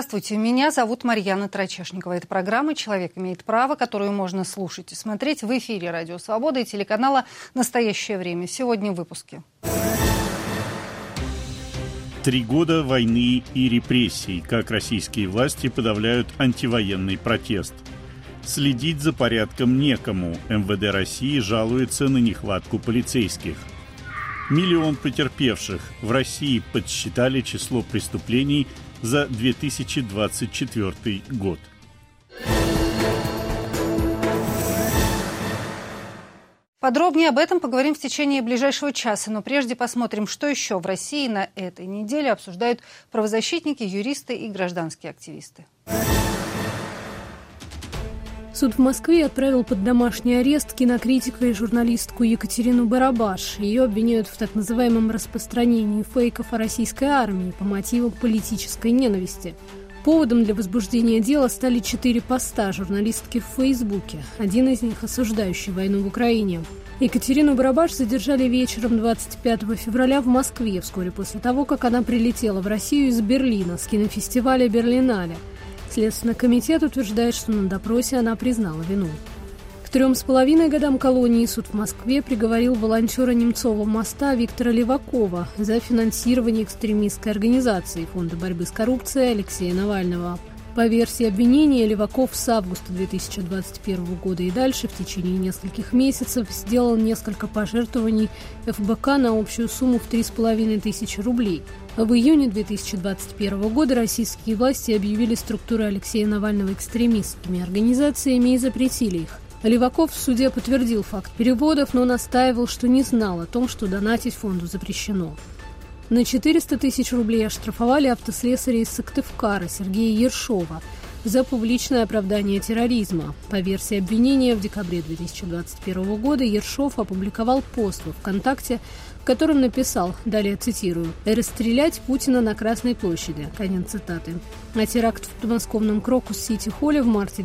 Здравствуйте, меня зовут Марьяна Трачешникова. Это программа «Человек имеет право», которую можно слушать и смотреть в эфире «Радио Свобода» и телеканала «Настоящее время». Сегодня в выпуске. 3 года войны и репрессий. Как российские власти подавляют антивоенный протест. Следить за порядком некому. МВД России жалуется на нехватку полицейских. 1 миллион потерпевших. В России подсчитали число преступлений за 2024 год. Подробнее об этом поговорим в течение ближайшего часа. Но прежде посмотрим, что еще в России на этой неделе обсуждают правозащитники, юристы и гражданские активисты. Суд в Москве отправил под домашний арест кинокритика и журналистку Екатерину Барабаш. Ее обвиняют в так называемом распространении фейков о российской армии по мотивам политической ненависти. Поводом для возбуждения дела стали 4 поста журналистки в Фейсбуке, один из них осуждающий войну в Украине. Екатерину Барабаш задержали вечером 25 февраля в Москве, вскоре после того, как она прилетела в Россию из Берлина с кинофестиваля «Берлинале». Следственный комитет утверждает, что на допросе она признала вину. К 3,5 годам колонии суд в Москве приговорил волонтера Немцова моста Виктора Левакова за финансирование экстремистской организации Фонда борьбы с коррупцией Алексея Навального. По версии обвинения, Леваков с августа 2021 года и дальше в течение нескольких месяцев сделал несколько пожертвований ФБК на общую сумму в 3,5 тысячи рублей. В июне 2021 года российские власти объявили структуры Алексея Навального экстремистскими организациями и запретили их. Леваков в суде подтвердил факт переводов, но настаивал, что не знал о том, что донатить фонду запрещено. На 400 тысяч рублей оштрафовали автослесаря из Сыктывкара Сергея Ершова за публичное оправдание терроризма. По версии обвинения, в декабре 2021 года Ершов опубликовал пост во ВКонтакте, в котором написал, далее цитирую, «Расстрелять Путина на Красной площади». Конец цитаты. А теракт в подмосковном Крокус-Сити-Холле в марте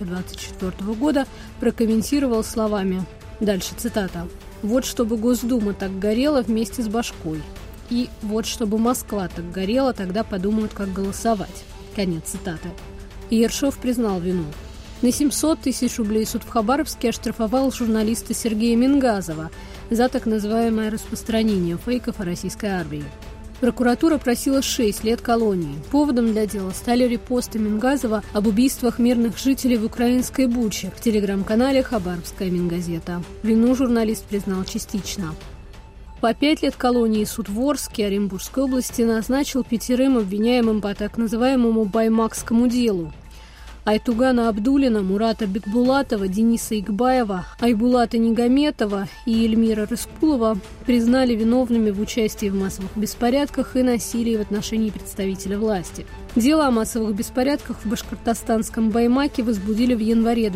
2024 года прокомментировал словами, дальше цитата, «Вот чтобы Госдума так горела вместе с башкой». И «Вот чтобы Москва так горела, тогда подумают, как голосовать». Конец цитаты. И Ершов признал вину. На 700 тысяч рублей суд в Хабаровске оштрафовал журналиста Сергея Мингазова за так называемое распространение фейков о российской армии. Прокуратура просила 6 лет колонии. Поводом для дела стали репосты Мингазова об убийствах мирных жителей в украинской Буче в телеграм-канале «Хабаровская Мингазета». Вину журналист признал частично. По 5 лет колонии суд в Орске Оренбургской области назначил 5 обвиняемым по так называемому баймакскому делу. Айтугана Абдулина, Мурата Бекбулатова, Дениса Игбаева, Айбулата Нигометова и Эльмира Рыскулова признали виновными в участии в массовых беспорядках и насилии в отношении представителя власти. Дело о массовых беспорядках в башкортостанском Баймаке возбудили в январе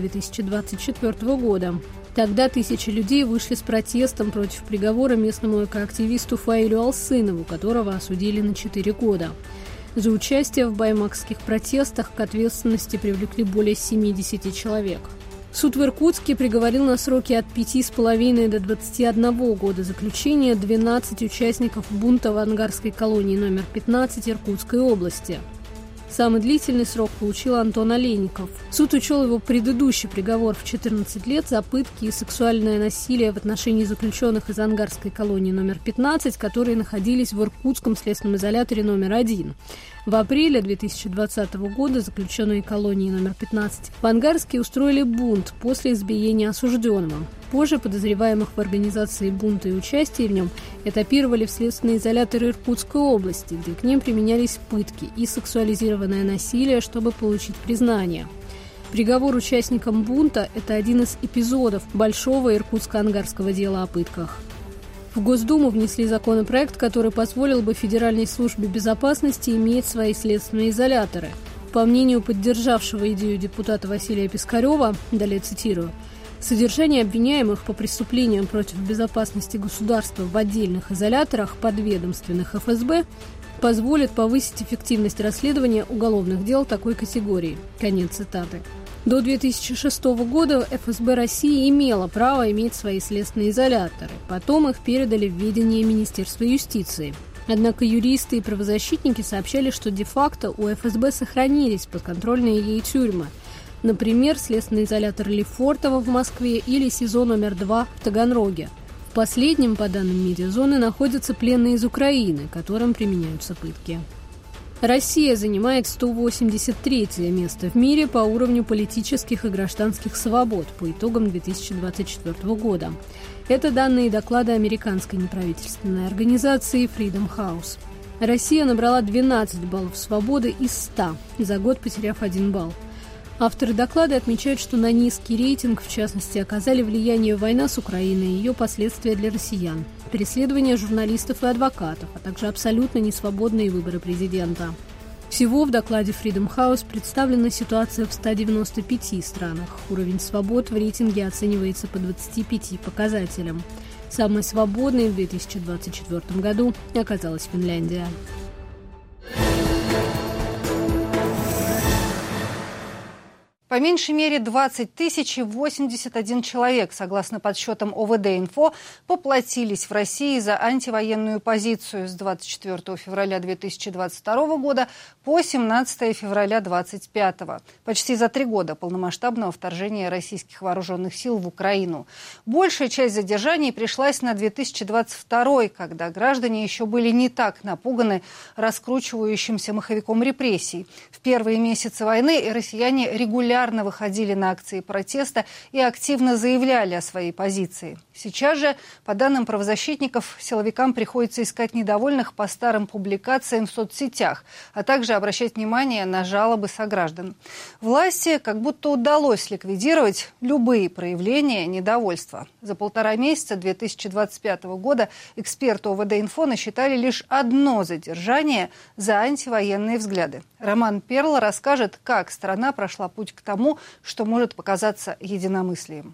2024 года. Тогда тысячи людей вышли с протестом против приговора местному экоактивисту Фаилю Алсынову, которого осудили на 4 года. За участие в баймакских протестах к ответственности привлекли более 70 человек. Суд в Иркутске приговорил на сроки от 5,5 до 21 года заключения 12 участников бунта в ангарской колонии номер 15 Иркутской области. Самый длительный срок получил Антон Олейников. Суд учел его предыдущий приговор в 14 лет за пытки и сексуальное насилие в отношении заключенных из ангарской колонии номер 15, которые находились в Иркутском следственном изоляторе номер 1. В апреле 2020 года заключенные колонии номер 15 в Ангарске устроили бунт после избиения осужденного. Позже подозреваемых в организации бунта и участии в нем этапировали в следственный изолятор Иркутской области, где к ним применялись пытки и сексуализированное насилие, чтобы получить признание. Приговор участникам бунта – это один из эпизодов большого иркутско-ангарского дела о пытках. В Госдуму внесли законопроект, который позволил бы Федеральной службе безопасности иметь свои следственные изоляторы. По мнению поддержавшего идею депутата Василия Пискарева, далее цитирую, «Содержание обвиняемых по преступлениям против безопасности государства в отдельных изоляторах подведомственных ФСБ позволит повысить эффективность расследования уголовных дел такой категории». Конец цитаты. До 2006 года ФСБ России имела право иметь свои следственные изоляторы. Потом их передали в ведение Министерства юстиции. Однако юристы и правозащитники сообщали, что де-факто у ФСБ сохранились подконтрольные ей тюрьмы. Например, следственный изолятор Лефортово в Москве или СИЗО номер 2 в Таганроге. В последнем, по данным медиазоны, находятся пленные из Украины, которым применяются пытки. Россия занимает 183-е место в мире по уровню политических и гражданских свобод по итогам 2024 года. Это данные доклада американской неправительственной организации Freedom House. Россия набрала 12 баллов свободы из 100, за год потеряв 1 балл. Авторы доклада отмечают, что на низкий рейтинг, в частности, оказали влияние война с Украиной и ее последствия для россиян, преследование журналистов и адвокатов, а также абсолютно несвободные выборы президента. Всего в докладе Freedom House представлена ситуация в 195 странах. Уровень свобод в рейтинге оценивается по 25 показателям. Самой свободной в 2024 году оказалась Финляндия. По меньшей мере 20 081 человек, согласно подсчетам ОВД-Инфо, поплатились в России за антивоенную позицию с 24 февраля 2022 года по 17 февраля 2025. Почти за 3 года полномасштабного вторжения российских вооруженных сил в Украину. Большая часть задержаний пришлась на 2022, когда граждане еще были не так напуганы раскручивающимся маховиком репрессий. В первые месяцы войны россияне регулярно выходили на акции протеста и активно заявляли о своей позиции. Сейчас же, по данным правозащитников, силовикам приходится искать недовольных по старым публикациям в соцсетях, а также обращать внимание на жалобы сограждан. Власти как будто удалось ликвидировать любые проявления недовольства. За 1,5 месяца 2025 года эксперты ОВД-Инфо насчитали лишь одно задержание за антивоенные взгляды. Роман Перл расскажет, как страна прошла путь к тому, что может показаться единомыслием.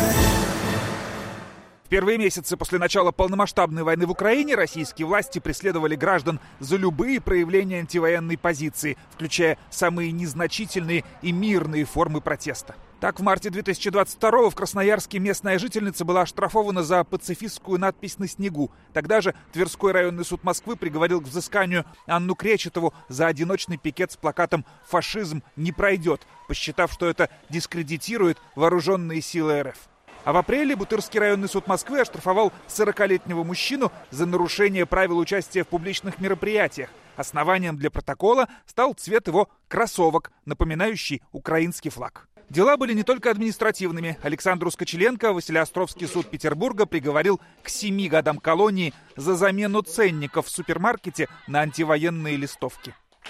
В первые месяцы после начала полномасштабной войны в Украине российские власти преследовали граждан за любые проявления антивоенной позиции, включая самые незначительные и мирные формы протеста. Так, в марте 2022-го в Красноярске местная жительница была оштрафована за пацифистскую надпись на снегу. Тогда же Тверской районный суд Москвы приговорил к взысканию Анну Кречетову за одиночный пикет с плакатом «Фашизм не пройдет», посчитав, что это дискредитирует вооруженные силы РФ. А в апреле Бутырский районный суд Москвы оштрафовал 40-летнего мужчину за нарушение правил участия в публичных мероприятиях. Основанием для протокола стал цвет его кроссовок, напоминающий украинский флаг. Дела были не только административными. Александру Скочеленко Василеостровский суд Петербурга приговорил к 7 годам колонии за замену ценников в супермаркете на антивоенные листовки.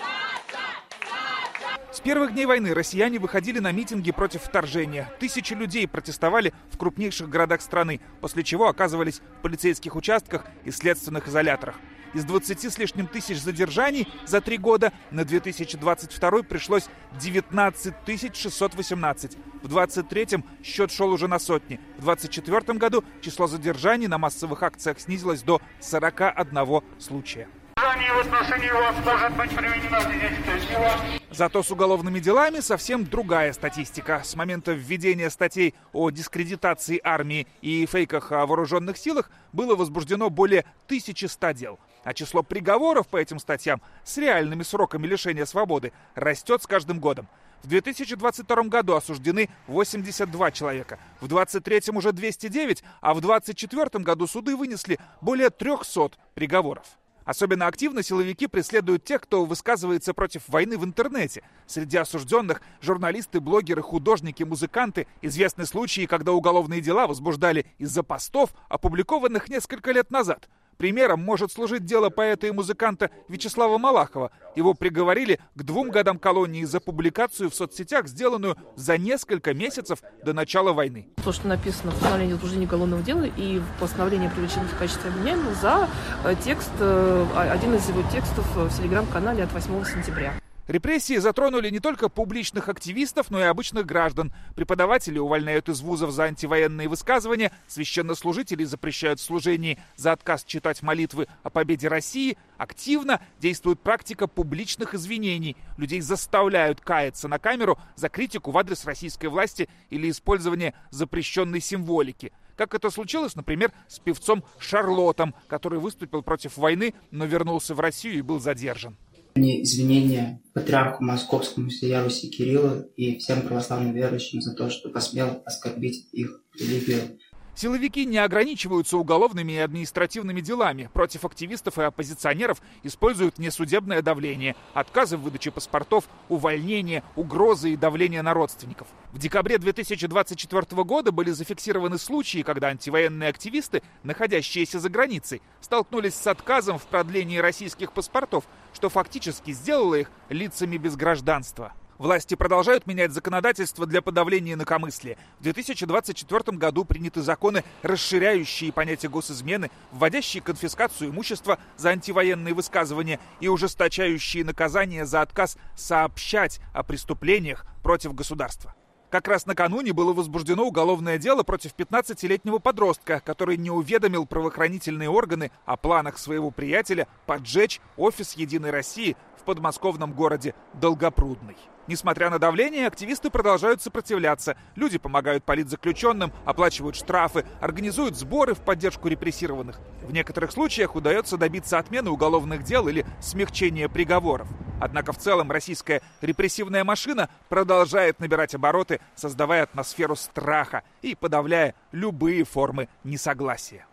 С первых дней войны россияне выходили на митинги против вторжения. Тысячи людей протестовали в крупнейших городах страны, после чего оказывались в полицейских участках и следственных изоляторах. Из 20 с лишним тысяч задержаний за 3 года на 2022 пришлось 19 618. В 2023 счет шел уже на сотни. В 2024 году число задержаний на массовых акциях снизилось до 41 случая. Зато с уголовными делами совсем другая статистика. С момента введения статей о дискредитации армии и фейках о вооруженных силах было возбуждено более 1100 дел. А число приговоров по этим статьям с реальными сроками лишения свободы растет с каждым годом. В 2022 году осуждены 82 человека, в 2023 уже 209, а в 2024 году суды вынесли более 300 приговоров. Особенно активно силовики преследуют тех, кто высказывается против войны в интернете. Среди осужденных журналисты, блогеры, художники, музыканты. Известны случаи, когда уголовные дела возбуждали из-за постов, опубликованных несколько лет назад. Примером может служить дело поэта и музыканта Вячеслава Малахова. Его приговорили к 2 годам колонии за публикацию в соцсетях, сделанную за несколько месяцев до начала войны. То, что написано в постановлении о возбуждении уголовного дела и в постановлении о привлечении в качестве обвиняемого за текст, один из его текстов в телеграм-канале от 8 сентября. Репрессии затронули не только публичных активистов, но и обычных граждан. Преподаватели увольняют из вузов за антивоенные высказывания, священнослужителей запрещают в служении за отказ читать молитвы о победе России. Активно действует практика публичных извинений. Людей заставляют каяться на камеру за критику в адрес российской власти или использование запрещенной символики. Как это случилось, например, с певцом Шарлотом, который выступил против войны, но вернулся в Россию и был задержан. Извинения патриарху Московскому всея Руси Кириллу и всем православным верующим за то, что посмел оскорбить их религию. Силовики не ограничиваются уголовными и административными делами. Против активистов и оппозиционеров используют несудебное давление, отказы в выдаче паспортов, увольнение, угрозы и давление на родственников. В декабре 2024 года были зафиксированы случаи, когда антивоенные активисты, находящиеся за границей, столкнулись с отказом в продлении российских паспортов, что фактически сделало их лицами без гражданства. Власти продолжают менять законодательство для подавления инакомыслия. В 2024 году приняты законы, расширяющие понятие госизмены, вводящие конфискацию имущества за антивоенные высказывания и ужесточающие наказания за отказ сообщать о преступлениях против государства. Как раз накануне было возбуждено уголовное дело против 15-летнего подростка, который не уведомил правоохранительные органы о планах своего приятеля поджечь офис «Единой России» в подмосковном городе Долгопрудный. Несмотря на давление, активисты продолжают сопротивляться. Люди помогают политзаключенным, оплачивают штрафы, организуют сборы в поддержку репрессированных. В некоторых случаях удается добиться отмены уголовных дел или смягчения приговоров. Однако в целом российская репрессивная машина продолжает набирать обороты, создавая атмосферу страха и подавляя любые формы несогласия.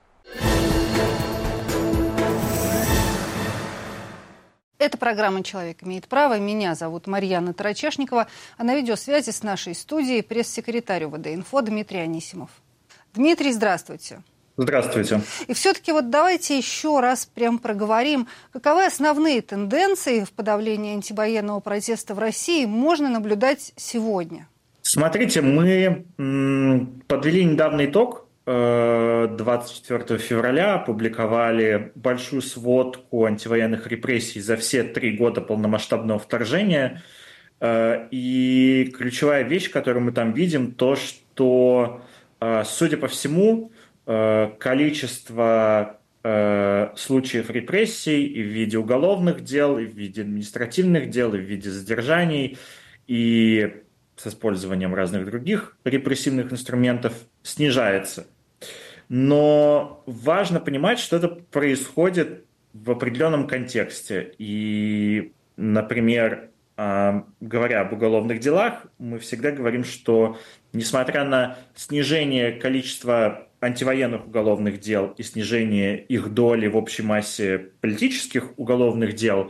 Это программа «Человек имеет право». Меня зовут Марьяна Тарачешникова, а на видеосвязи с нашей студией пресс-секретарь УВД-Инфо Дмитрий Анисимов. Дмитрий, здравствуйте. Здравствуйте. И все-таки давайте еще раз прям проговорим, каковы основные тенденции в подавлении антивоенного протеста в России можно наблюдать сегодня? Смотрите, мы подвели недавний итог. 24 февраля опубликовали большую сводку антивоенных репрессий за все 3 года полномасштабного вторжения. И ключевая вещь, которую мы там видим, то, что, судя по всему, количество случаев репрессий и в виде уголовных дел, и в виде административных дел, и в виде задержаний, и с использованием разных других репрессивных инструментов снижается. Но важно понимать, что это происходит в определенном контексте. И, например, говоря об уголовных делах, мы всегда говорим, что несмотря на снижение количества антивоенных уголовных дел и снижение их доли в общей массе политических уголовных дел,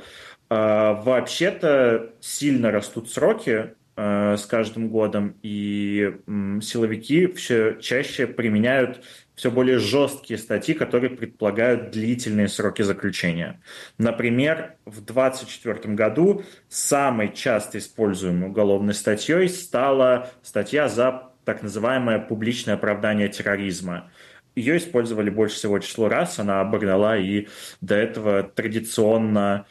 вообще-то сильно растут сроки с каждым годом, и силовики все чаще применяют все более жесткие статьи, которые предполагают длительные сроки заключения. Например, в 2024 году самой часто используемой уголовной статьей стала статья за так называемое публичное оправдание терроризма. Ее использовали больше всего число раз, она обогнала и до этого традиционно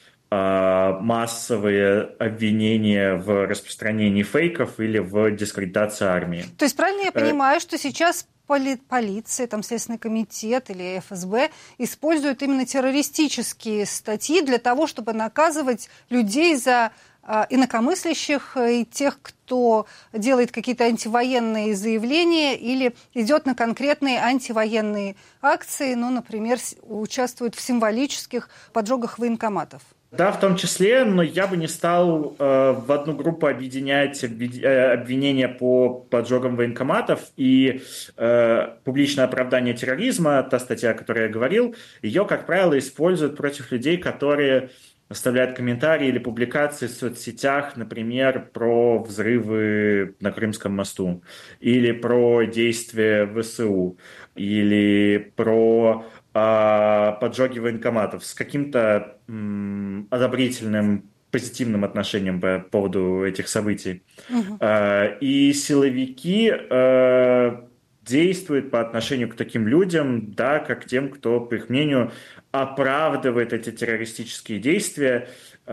массовые обвинения в распространении фейков или в дискредитации армии. То есть правильно я понимаю, что сейчас полиция, там, Следственный комитет или ФСБ используют именно террористические статьи для того, чтобы наказывать людей за инакомыслящих и тех, кто делает какие-то антивоенные заявления или идет на конкретные антивоенные акции, ну, например, участвует в символических поджогах военкоматов? Да, в том числе, но я бы не стал в одну группу объединять обвинения по поджогам военкоматов и публичное оправдание терроризма, та статья, о которой я говорил, ее, как правило, используют против людей, которые оставляют комментарии или публикации в соцсетях, например, про взрывы на Крымском мосту, или про действия ВСУ, или про поджоги военкоматов с каким-то одобрительным, позитивным отношением по поводу этих событий. И силовики действуют по отношению к таким людям, да, как тем, кто, по их мнению, оправдывает эти террористические действия,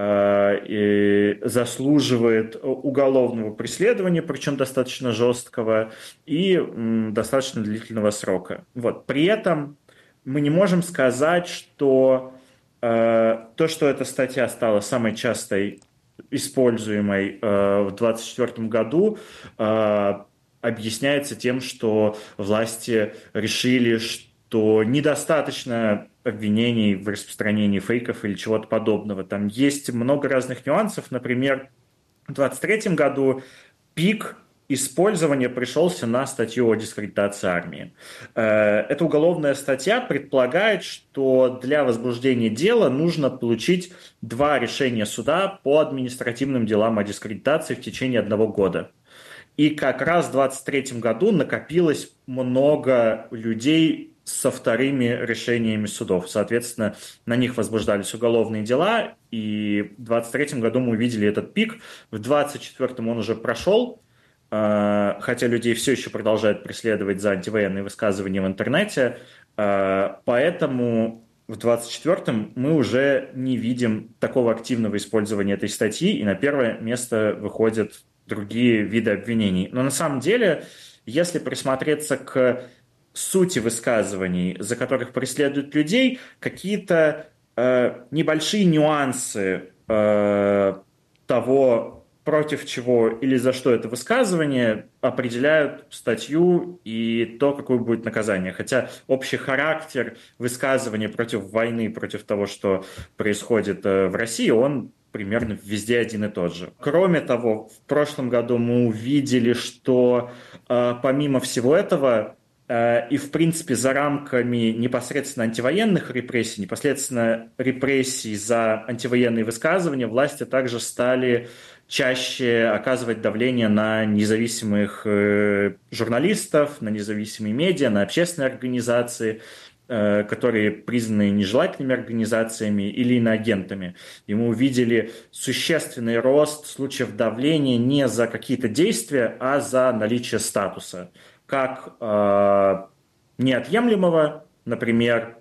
и заслуживает уголовного преследования, причем достаточно жесткого и достаточно длительного срока. Вот. При этом мы не можем сказать, что то, что эта статья стала самой частой используемой в 2024 году, объясняется тем, что власти решили, что недостаточно обвинений в распространении фейков или чего-то подобного. Там есть много разных нюансов. Например, в 2023 году пик использования пришелся на статью о дискредитации армии. Эта уголовная статья предполагает, что для возбуждения дела нужно получить 2 решения суда по административным делам о дискредитации в течение 1 года. И как раз в 2023 году накопилось много людей со 2-ми решениями судов. Соответственно, на них возбуждались уголовные дела, и в 2023 году мы увидели этот пик. В 2024 он уже прошел, хотя людей все еще продолжают преследовать за антивоенные высказывания в интернете, поэтому в 2024 мы уже не видим такого активного использования этой статьи, и на первое место выходят другие виды обвинений. Но на самом деле, если присмотреться к сути высказываний, за которых преследуют людей, какие-то небольшие нюансы того, против чего или за что это высказывание, определяют статью и то, какое будет наказание. Хотя общий характер высказывания против войны, против того, что происходит в России, он примерно везде один и тот же. Кроме того, в прошлом году мы увидели, что помимо всего этого, и, в принципе, за рамками непосредственно антивоенных репрессий, непосредственно репрессий за антивоенные высказывания, власти также стали чаще оказывать давление на независимых журналистов, на независимые медиа, на общественные организации, которые признаны нежелательными организациями или иноагентами. И мы увидели существенный рост случаев давления не за какие-то действия, а за наличие статуса. Как неотъемлемого, например,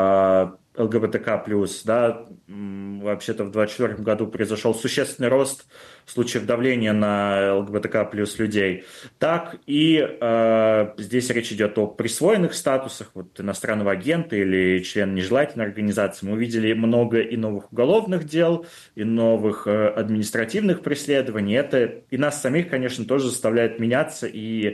ЛГБТК+, да, вообще-то в 2024 году произошел существенный рост случаев давления на ЛГБТК+ людей, так и здесь речь идет о присвоенных статусах, вот иностранного агента или члена нежелательной организации. Мы увидели много и новых уголовных дел, и новых административных преследований. Это и нас самих, конечно, тоже заставляет меняться, и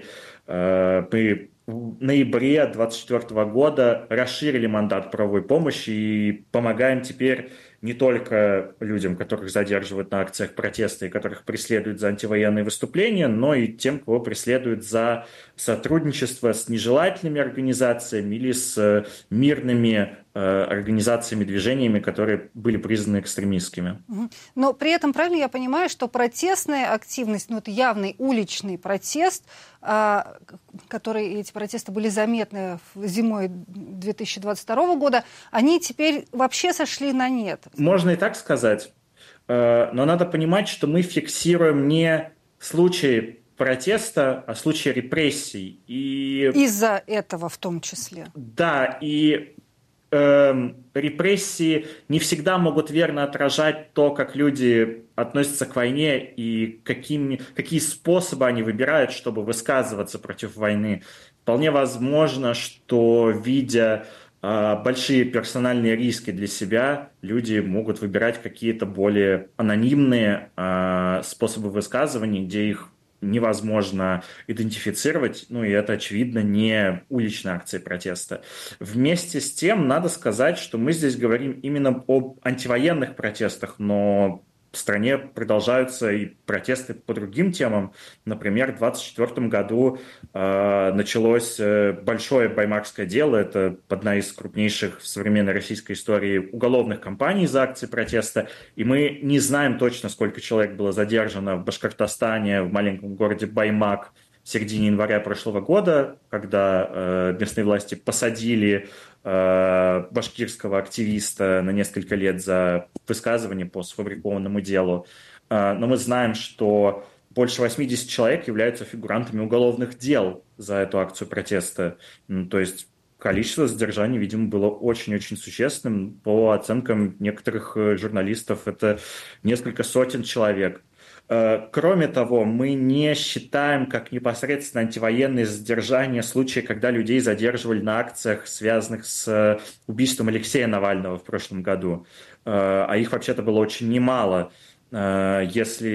мы в ноябре 2024 года расширили мандат правовой помощи и помогаем теперь не только людям, которых задерживают на акциях протеста и которых преследуют за антивоенные выступления, но и тем, кого преследуют за сотрудничество с нежелательными организациями или с мирными организациями, движениями, которые были признаны экстремистскими. Но при этом, правильно я понимаю, что протестная активность, ну это явный уличный протест, эти протесты были заметны зимой 2022 года, они теперь вообще сошли на нет? Можно и так сказать, но надо понимать, что мы фиксируем не случаи протеста, а случаи репрессий. И из-за этого в том числе. Да, и репрессии не всегда могут верно отражать то, как люди относятся к войне и какие способы они выбирают, чтобы высказываться против войны. Вполне возможно, что, видя большие персональные риски для себя, люди могут выбирать какие-то более анонимные способы высказывания, где их невозможно идентифицировать, ну и это, очевидно, не уличные акции протеста. Вместе с тем, надо сказать, что мы здесь говорим именно об антивоенных протестах, но в стране продолжаются и протесты по другим темам. Например, в 2024 году началось большое баймакское дело. Это одна из крупнейших в современной российской истории уголовных кампаний за акции протеста. И мы не знаем точно, сколько человек было задержано в Башкортостане, в маленьком городе Баймак в середине января прошлого года, когда местные власти посадили башкирского активиста на несколько лет за высказывание по сфабрикованному делу. Но мы знаем, что больше 80 человек являются фигурантами уголовных дел за эту акцию протеста. То есть количество задержаний, видимо, было очень-очень существенным. По оценкам некоторых журналистов, это несколько сотен человек. Кроме того, мы не считаем как непосредственно антивоенные задержания случаи, когда людей задерживали на акциях, связанных с убийством Алексея Навального в прошлом году. А их вообще-то было очень немало. Если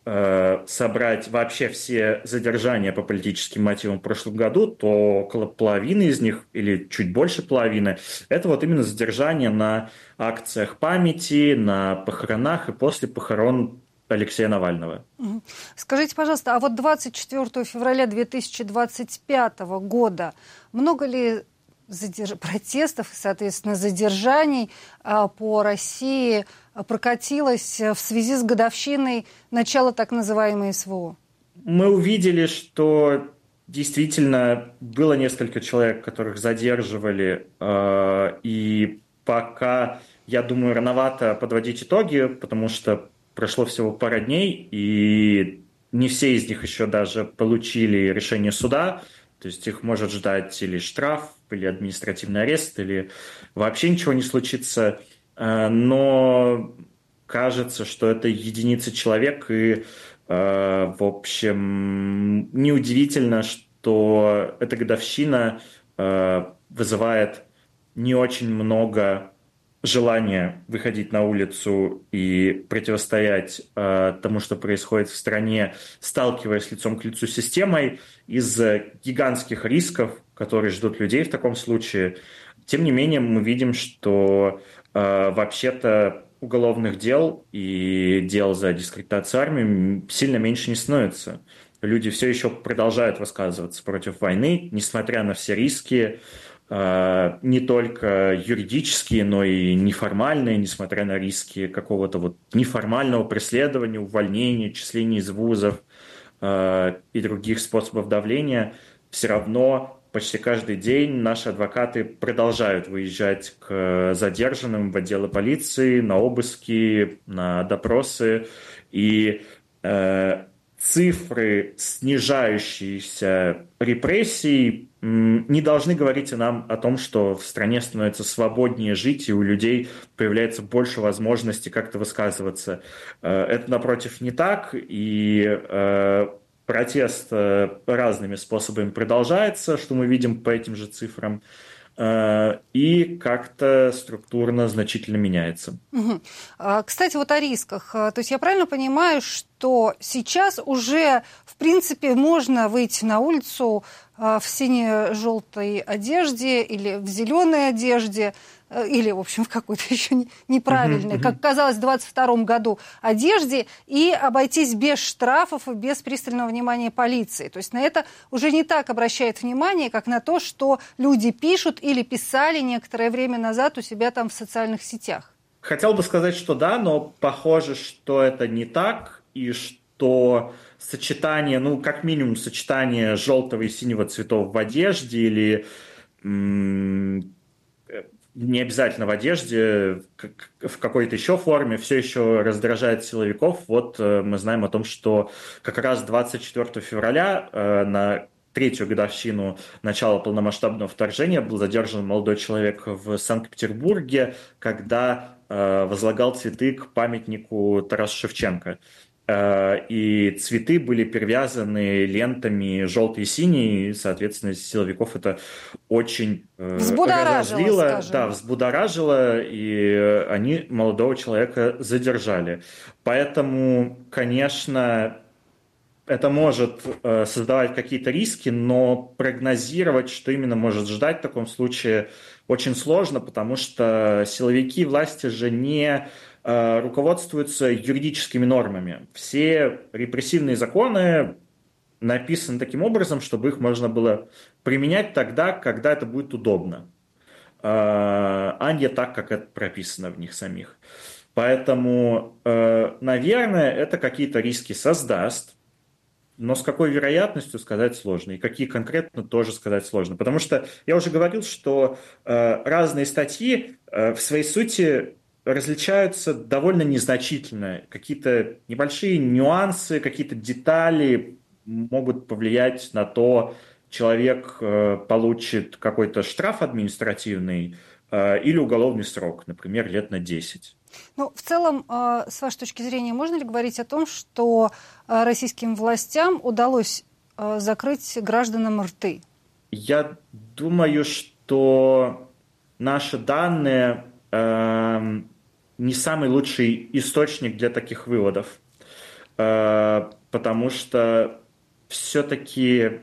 собрать вообще все задержания по политическим мотивам в прошлом году, то около половины из них, или чуть больше половины, это вот именно задержания на акциях памяти, на похоронах и после похорон Алексея Навального. Скажите, пожалуйста, а вот 24 февраля 2025 года много ли протестов и, соответственно, задержаний по России прокатилось в связи с годовщиной начала так называемой СВО? Мы увидели, что действительно было несколько человек, которых задерживали, и пока, я думаю, рановато подводить итоги, потому что прошло всего пара дней, и не все из них еще даже получили решение суда, то есть их может ждать или штраф, или административный арест, или вообще ничего не случится. Но кажется, что это единицы человек, и, в общем, неудивительно, что эта годовщина вызывает не очень много желания выходить на улицу и противостоять тому, что происходит в стране, сталкиваясь лицом к лицу с системой, из-за гигантских рисков, которые ждут людей в таком случае. Тем не менее, мы видим, что вообще-то уголовных дел и дел за дискредитацию армии сильно меньше не становится. Люди все еще продолжают высказываться против войны, несмотря на все риски, не только юридические, но и неформальные, несмотря на риски какого-то вот неформального преследования, увольнения, числения из вузов и других способов давления, все равно почти каждый день наши адвокаты продолжают выезжать к задержанным в отделы полиции, на обыски, на допросы. И цифры снижающиеся репрессий не должны говорить нам о том, что в стране становится свободнее жить, и у людей появляется больше возможностей как-то высказываться. Это, напротив, не так, и протест разными способами продолжается, что мы видим по этим же цифрам, и как-то структурно значительно меняется. Угу. Кстати, вот о рисках. То есть я правильно понимаю, что сейчас уже, в принципе, можно выйти на улицу в сине-желтой одежде или в зеленой одежде, или, в общем, в какой-то еще неправильной, как казалось, в 2022 году одежде, и обойтись без штрафов и без пристального внимания полиции. То есть на это уже не так обращает внимание, как на то, что люди пишут или писали некоторое время назад у себя там в социальных сетях. Хотел бы сказать, что да, но похоже, что это не так, и что сочетание, ну, как минимум, сочетание желтого и синего цветов в одежде или не обязательно в одежде, в какой-то еще форме, все еще раздражает силовиков. Вот мы знаем о том, что как раз 24 февраля на третью годовщину начала полномасштабного вторжения был задержан молодой человек в Санкт-Петербурге, когда возлагал цветы к памятнику Тарасу Шевченко. И цветы были перевязаны лентами желтые и синие, и, соответственно, силовиков это очень разозлило. Да, взбудоражило, и они молодого человека задержали. Поэтому, конечно, это может создавать какие-то риски, но прогнозировать, что именно может ждать в таком случае, очень сложно, потому что силовики власти же не руководствуются юридическими нормами. Все репрессивные законы написаны таким образом, чтобы их можно было применять тогда, когда это будет удобно, а не так, как это прописано в них самих. Поэтому, наверное, это какие-то риски создаст, но с какой вероятностью сказать сложно, и какие конкретно тоже сказать сложно. Потому что я уже говорил, что разные статьи в своей сути различаются довольно незначительно. Какие-то небольшие нюансы, какие-то детали могут повлиять на то, человек получит какой-то штраф административный или уголовный срок, например, лет на 10. Ну, в целом, с вашей точки зрения, можно ли говорить о том, что российским властям удалось закрыть гражданам рты? Я думаю, что наши данные не самый лучший источник для таких выводов. потому что все-таки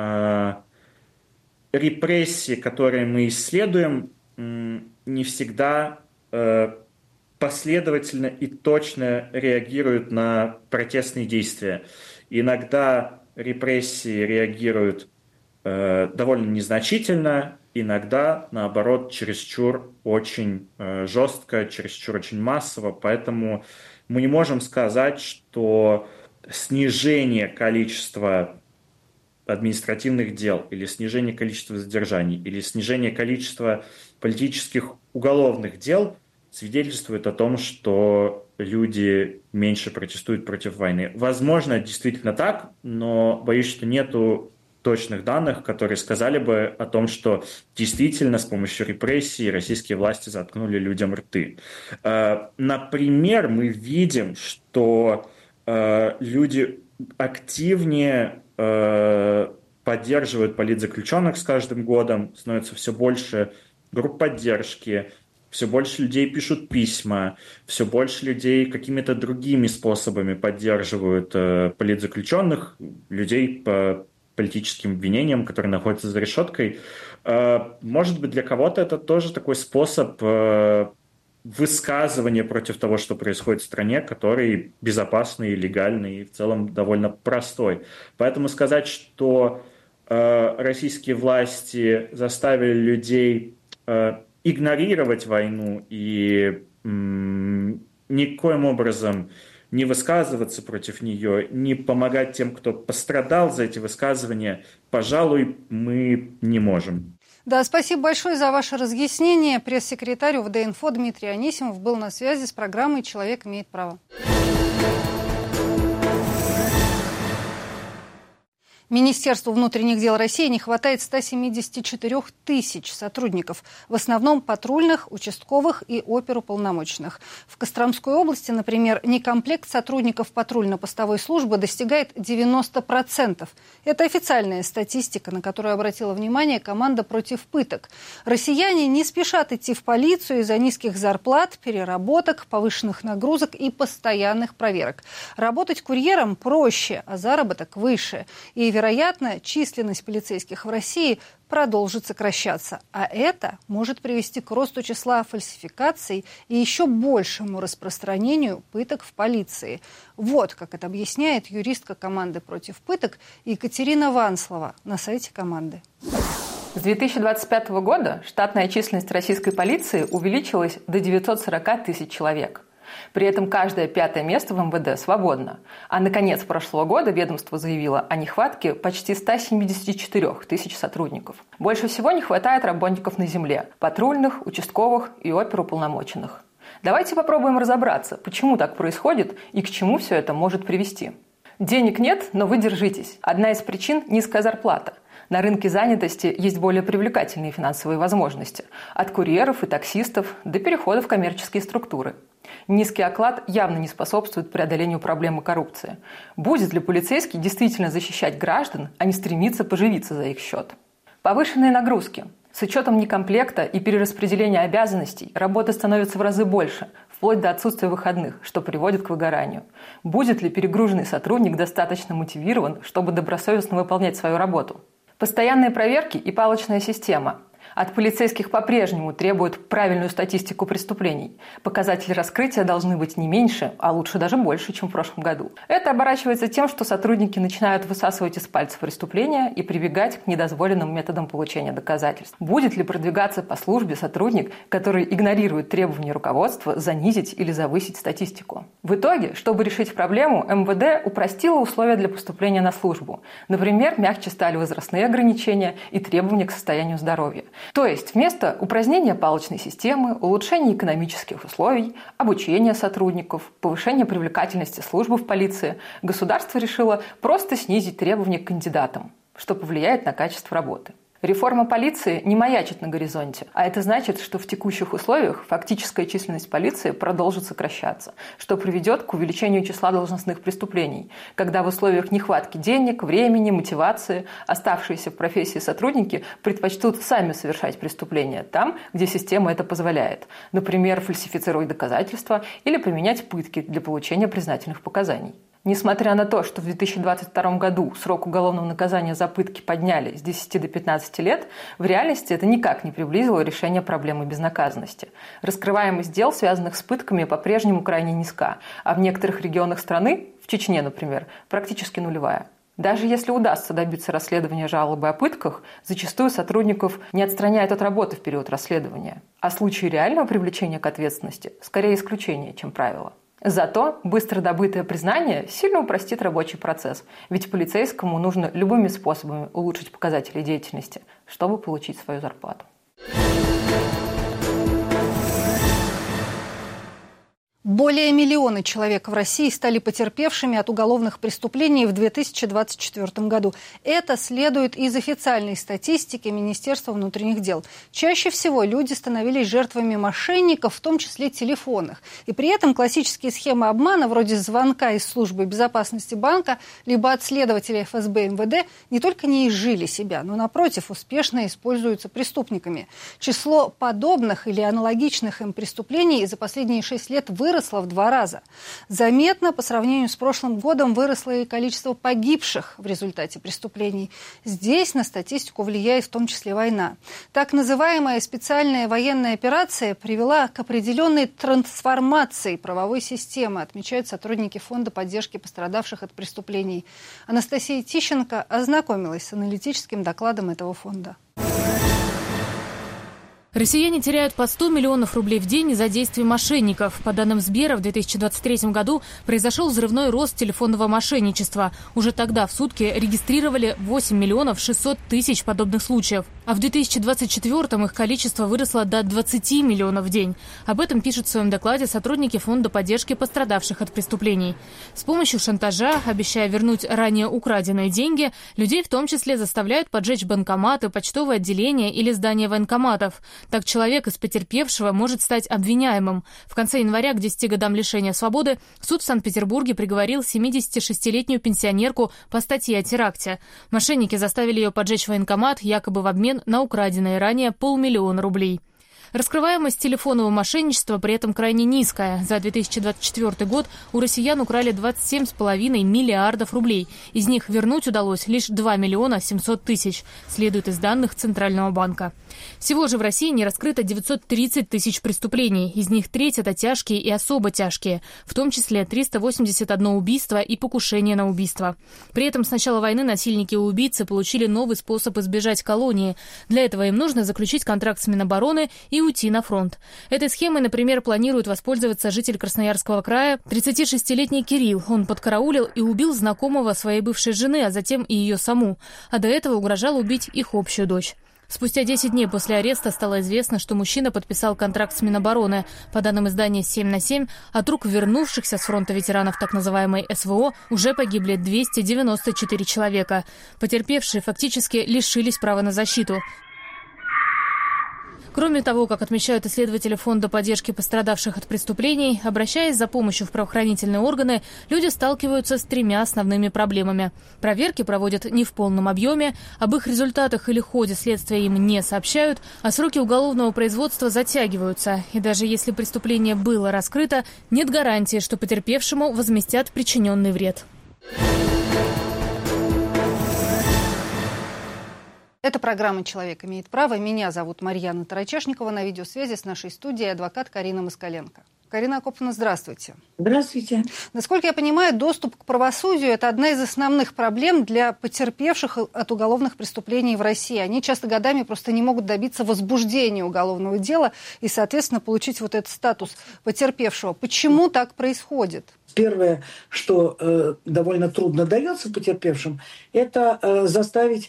репрессии, которые мы исследуем, не всегда последовательно и точно реагируют на протестные действия. Иногда репрессии реагируют довольно незначительно, иногда, наоборот, чересчур очень жестко, чересчур очень массово. Поэтому мы не можем сказать, что снижение количества административных дел или снижение количества задержаний или снижение количества политических уголовных дел свидетельствует о том, что люди меньше протестуют против войны. Возможно, действительно так, но боюсь, что нету точных данных, которые сказали бы о том, что действительно с помощью репрессий российские власти заткнули людям рты. Например, мы видим, что люди активнее поддерживают политзаключенных с каждым годом, становится все больше групп поддержки, все больше людей пишут письма, все больше людей какими-то другими способами поддерживают политзаключенных, людей по политическим обвинениям, которые находятся за решеткой. Может быть, для кого-то это тоже такой способ высказывания против того, что происходит в стране, который безопасный и легальный, и в целом довольно простой. Поэтому сказать, что российские власти заставили людей игнорировать войну и никоим образом не высказываться против нее, не помогать тем, кто пострадал за эти высказывания, пожалуй, мы не можем. Да, спасибо большое за ваше разъяснение. Пресс-секретарь УВД-Инфо Дмитрий Анисимов был на связи с программой «Человек имеет право». Министерству внутренних дел России не хватает 174 тысяч сотрудников, в основном патрульных, участковых и оперуполномоченных. В Костромской области, например, некомплект сотрудников патрульно-постовой службы достигает 90%. Это официальная статистика, на которую обратила внимание команда против пыток. Россияне не спешат идти в полицию из-за низких зарплат, переработок, повышенных нагрузок и постоянных проверок. Работать курьером проще, а заработок выше. И, вероятно, численность полицейских в России продолжит сокращаться. А это может привести к росту числа фальсификаций и еще большему распространению пыток в полиции. Вот как это объясняет юристка команды против пыток Екатерина Ванслова на сайте команды. С 2025 года штатная численность российской полиции увеличилась до 940 тысяч человек. При этом каждое пятое место в МВД свободно. А на конец прошлого года ведомство заявило о нехватке почти 174 тысяч сотрудников. Больше всего не хватает работников на земле – патрульных, участковых и оперуполномоченных. Давайте попробуем разобраться, почему так происходит и к чему все это может привести. Денег нет, но вы держитесь. Одна из причин – низкая зарплата. На рынке занятости есть более привлекательные финансовые возможности – от курьеров и таксистов до перехода в коммерческие структуры. Низкий оклад явно не способствует преодолению проблемы коррупции. Будет ли полицейский действительно защищать граждан, а не стремиться поживиться за их счет? Повышенные нагрузки. С учетом некомплекта и перераспределения обязанностей работы становится в разы больше, вплоть до отсутствия выходных, что приводит к выгоранию. Будет ли перегруженный сотрудник достаточно мотивирован, чтобы добросовестно выполнять свою работу? Постоянные проверки и палочная система. От полицейских по-прежнему требуют правильную статистику преступлений. Показатели раскрытия должны быть не меньше, а лучше даже больше, чем в прошлом году. Это оборачивается тем, что сотрудники начинают высасывать из пальцев преступления и прибегать к недозволенным методам получения доказательств. Будет ли продвигаться по службе сотрудник, который игнорирует требования руководства занизить или завысить статистику? В итоге, чтобы решить проблему, МВД упростило условия для поступления на службу. Например, мягче стали возрастные ограничения и требования к состоянию здоровья. То есть вместо упразднения палочной системы, улучшения экономических условий, обучения сотрудников, повышения привлекательности службы в полиции, государство решило просто снизить требования к кандидатам, что повлияет на качество работы. Реформа полиции не маячит на горизонте, а это значит, что в текущих условиях фактическая численность полиции продолжит сокращаться, что приведет к увеличению числа должностных преступлений, когда в условиях нехватки денег, времени, мотивации оставшиеся в профессии сотрудники предпочтут сами совершать преступления там, где система это позволяет, например, фальсифицировать доказательства или применять пытки для получения признательных показаний. Несмотря на то, что в 2022 году срок уголовного наказания за пытки подняли с 10 до 15 лет, в реальности это никак не приблизило решение проблемы безнаказанности. Раскрываемость дел, связанных с пытками, по-прежнему крайне низка, а в некоторых регионах страны, в Чечне, например, практически нулевая. Даже если удастся добиться расследования жалобы о пытках, зачастую сотрудников не отстраняют от работы в период расследования. А случаи реального привлечения к ответственности скорее исключение, чем правило. Зато быстро добытое признание сильно упростит рабочий процесс, ведь полицейскому нужно любыми способами улучшить показатели деятельности, чтобы получить свою зарплату. Более миллиона человек в России стали потерпевшими от уголовных преступлений в 2024 году. Это следует из официальной статистики Министерства внутренних дел. Чаще всего люди становились жертвами мошенников, в том числе телефонных. И при этом классические схемы обмана, вроде звонка из службы безопасности банка, либо от следователя ФСБ МВД, не только не изжили себя, но, напротив, успешно используются преступниками. Число подобных или аналогичных им преступлений за последние 6 лет выросло в 2 раза. Заметно по сравнению с прошлым годом выросло и количество погибших в результате преступлений. Здесь на статистику влияет в том числе война. Так называемая специальная военная операция привела к определенной трансформации правовой системы, отмечают сотрудники Фонда поддержки пострадавших от преступлений. Анастасия Тищенко ознакомилась с аналитическим докладом этого фонда. Россияне теряют по 100 миллионов рублей в день из-за действий мошенников. По данным Сбера, в 2023 году произошел взрывной рост телефонного мошенничества. Уже тогда в сутки регистрировали 8 миллионов 600 тысяч подобных случаев. А в 2024 их количество выросло до 20 миллионов в день. Об этом пишут в своем докладе сотрудники Фонда поддержки пострадавших от преступлений. С помощью шантажа, обещая вернуть ранее украденные деньги, людей в том числе заставляют поджечь банкоматы, почтовые отделения или здания военкоматов. Так человек из потерпевшего может стать обвиняемым. В конце января к 10 годам лишения свободы суд в Санкт-Петербурге приговорил 76-летнюю пенсионерку по статье о теракте. Мошенники заставили ее поджечь военкомат якобы в обмен на украденные ранее 500 000 рублей. Раскрываемость телефонного мошенничества при этом крайне низкая. За 2024 год у россиян украли 27,5 миллиардов рублей. Из них вернуть удалось лишь 2 700 000, следует из данных Центрального банка. Всего же в России не раскрыто 930 тысяч преступлений. Из них треть – это тяжкие и особо тяжкие, в том числе 381 убийство и покушение на убийство. При этом с начала войны насильники и убийцы получили новый способ избежать колонии. Для этого им нужно заключить контракт с Минобороны и уйти на фронт. Этой схемой, например, планирует воспользоваться житель Красноярского края 36-летний Кирилл. Он подкараулил и убил знакомого своей бывшей жены, а затем и ее саму. А до этого угрожал убить их общую дочь. Спустя 10 дней после ареста стало известно, что мужчина подписал контракт с Минобороны. По данным издания «7/7», от рук вернувшихся с фронта ветеранов так называемой СВО уже погибли 294 человека. Потерпевшие фактически лишились права на защиту. Кроме того, как отмечают исследователи Фонда поддержки пострадавших от преступлений, обращаясь за помощью в правоохранительные органы, люди сталкиваются с 3 основными проблемами. Проверки проводят не в полном объеме, об их результатах или ходе следствия им не сообщают, а сроки уголовного производства затягиваются. И даже если преступление было раскрыто, нет гарантии, что потерпевшему возместят причиненный вред. Это программа «Человек имеет право». Меня зовут Марьяна Тарачешникова. На видеосвязи с нашей студией адвокат Карина Москаленко. Карина Акоповна, здравствуйте. Здравствуйте. Насколько я понимаю, доступ к правосудию – это одна из основных проблем для потерпевших от уголовных преступлений в России. Они часто годами просто не могут добиться возбуждения уголовного дела и, соответственно, получить вот этот статус потерпевшего. Почему так происходит? Первое, что довольно трудно дается потерпевшим, это заставить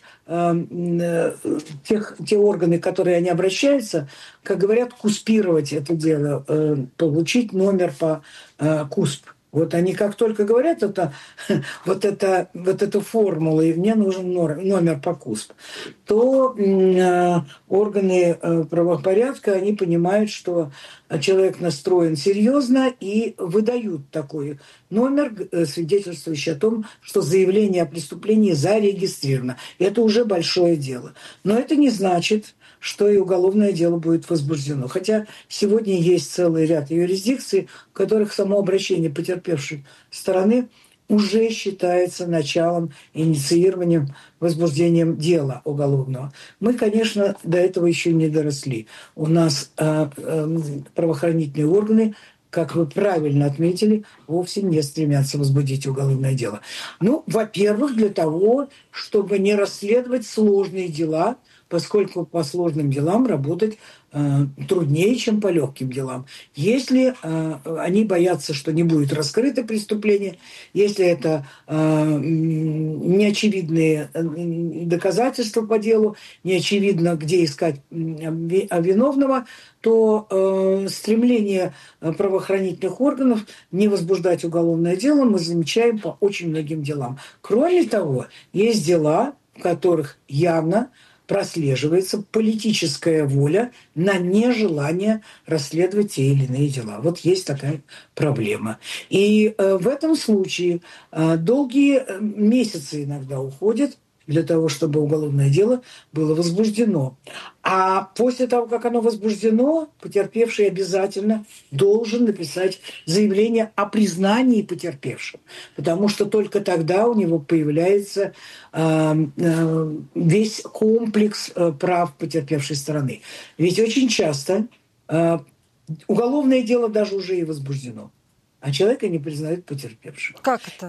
те органы, к которым они обращаются, как говорят, куспировать это дело, получить номер по КУСП. Вот они как только говорят вот эту формулу, и мне нужен номер по КУСП, то органы правопорядка, они понимают, что человек настроен серьезно и выдают такой номер, свидетельствующий о том, что заявление о преступлении зарегистрировано. Это уже большое дело. Но это не значит, что и уголовное дело будет возбуждено. Хотя сегодня есть целый ряд юрисдикций, в которых само обращение потерпевшей стороны уже считается началом инициированием, возбуждением дела уголовного. Мы, конечно, до этого еще не доросли. У нас правоохранительные органы, как вы правильно отметили, вовсе не стремятся возбудить уголовное дело. Ну, во-первых, для того, чтобы не расследовать сложные дела, поскольку по сложным делам работать труднее, чем по легким делам. Если они боятся, что не будет раскрыто преступление, если это неочевидные доказательства по делу, не очевидно, где искать виновного, то стремление правоохранительных органов не возбуждать уголовное дело мы замечаем по очень многим делам. Кроме того, есть дела, в которых явно прослеживается политическая воля на нежелание расследовать те или иные дела. Вот есть такая проблема. И в этом случае долгие месяцы иногда уходят для того, чтобы уголовное дело было возбуждено. А после того, как оно возбуждено, потерпевший обязательно должен написать заявление о признании потерпевшим, потому что только тогда у него появляется весь комплекс прав потерпевшей стороны. Ведь очень часто уголовное дело даже уже и возбуждено, а человека не признают потерпевшим. Как это?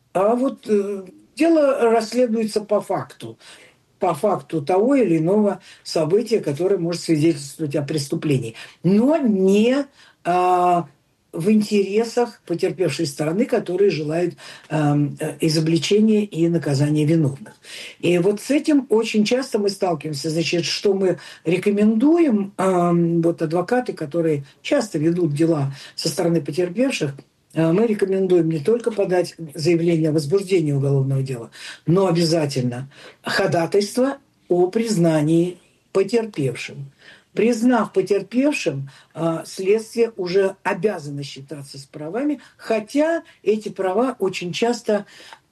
Дело расследуется по факту того или иного события, которое может свидетельствовать о преступлении, но не в интересах потерпевшей стороны, которые желают изобличения и наказания виновных. И вот с этим очень часто мы сталкиваемся. Значит, что мы рекомендуем, адвокаты, которые часто ведут дела со стороны потерпевших, мы рекомендуем не только подать заявление о возбуждении уголовного дела, но обязательно ходатайство о признании потерпевшим. Признав потерпевшим, следствие уже обязано считаться с правами, хотя эти права очень часто